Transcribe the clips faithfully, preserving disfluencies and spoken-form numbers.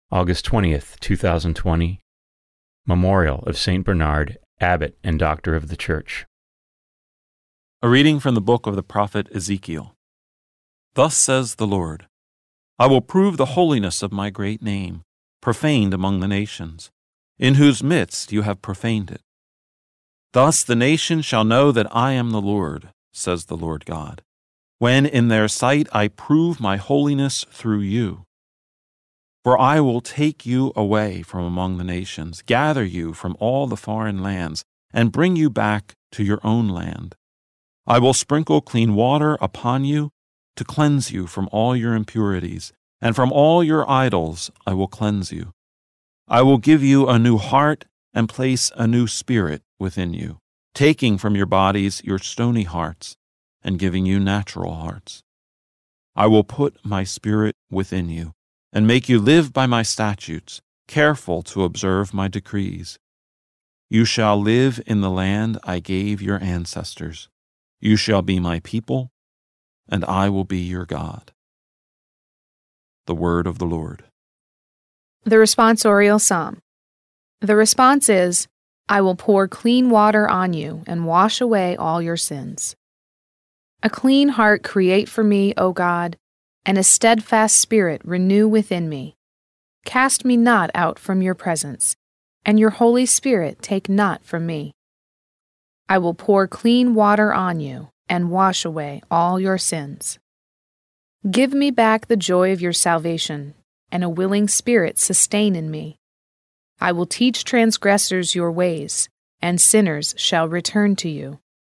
August twentieth, two thousand twenty. Memorial of Saint Bernard, Abbot and Doctor of the Church. A reading from the book of the prophet Ezekiel. Thus says the Lord, I will prove the holiness of my great name, profaned among the nations, in whose midst you have profaned it. Thus the nations shall know that I am the Lord, says the Lord God, when in their sight I prove my holiness through you. For I will take you away from among the nations, gather you from all the foreign lands, and bring you back to your own land. I will sprinkle clean water upon you to cleanse you from all your impurities, and from all your idols I will cleanse you. I will give you a new heart and place a new spirit within you, taking from your bodies your stony hearts and giving you natural hearts. I will put my spirit within you and make you live by my statutes, careful to observe my decrees. You shall live in the land I gave your ancestors. You shall be my people, and I will be your God. The word of the Lord. The responsorial psalm. The response is, I will pour clean water on you and wash away all your sins. A clean heart create for me, O God, and a steadfast spirit renew within me. Cast me not out from your presence, and your Holy Spirit take not from me. I will pour clean water on you and wash away all your sins. Give me back the joy of your salvation, and a willing spirit sustain in me. I will teach transgressors your ways, and sinners shall return to you.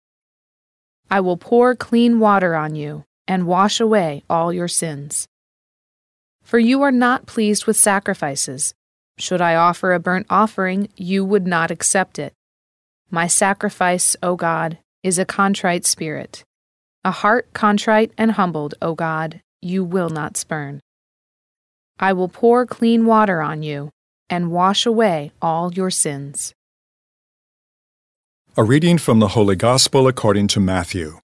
I will pour clean water on you and wash away all your sins. For you are not pleased with sacrifices. Should I offer a burnt offering, you would not accept it. My sacrifice, O God, is a contrite spirit. A heart contrite and humbled, O God, you will not spurn. I will pour clean water on you and wash away all your sins. A reading from the Holy Gospel according to Matthew.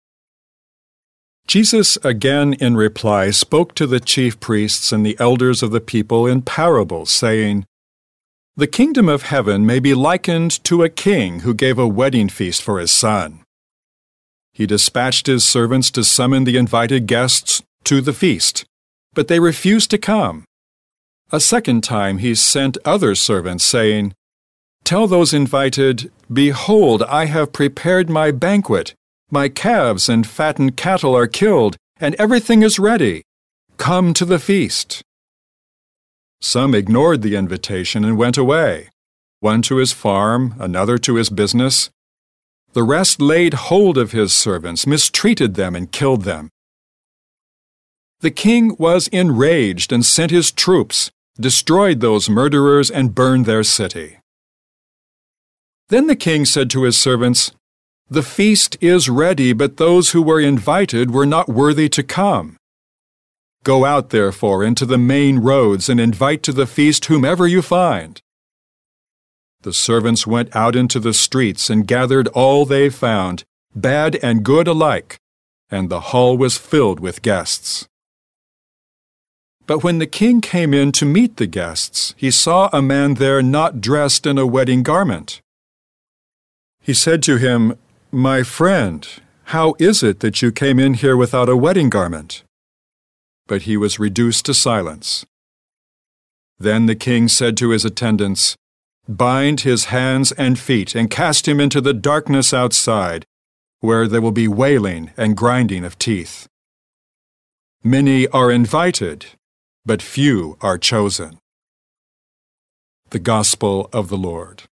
Jesus again in reply spoke to the chief priests and the elders of the people in parables, saying, The kingdom of heaven may be likened to a king who gave a wedding feast for his son. He dispatched his servants to summon the invited guests to the feast, but they refused to come. A second time he sent other servants, saying, Tell those invited, Behold, I have prepared my banquet. My calves and fattened cattle are killed, and everything is ready. Come to the feast. Some ignored the invitation and went away, one to his farm, another to his business. The rest laid hold of his servants, mistreated them, and killed them. The king was enraged and sent his troops, destroyed those murderers, and burned their city. Then the king said to his servants, The feast is ready, but those who were invited were not worthy to come. Go out, therefore, into the main roads and invite to the feast whomever you find. The servants went out into the streets and gathered all they found, bad and good alike, and the hall was filled with guests. But when the king came in to meet the guests, he saw a man there not dressed in a wedding garment. He said to him, My friend, how is it that you came in here without a wedding garment? But he was reduced to silence. Then the king said to his attendants, Bind his hands and feet and cast him into the darkness outside, where there will be wailing and grinding of teeth. Many are invited, but few are chosen. The Gospel of the Lord.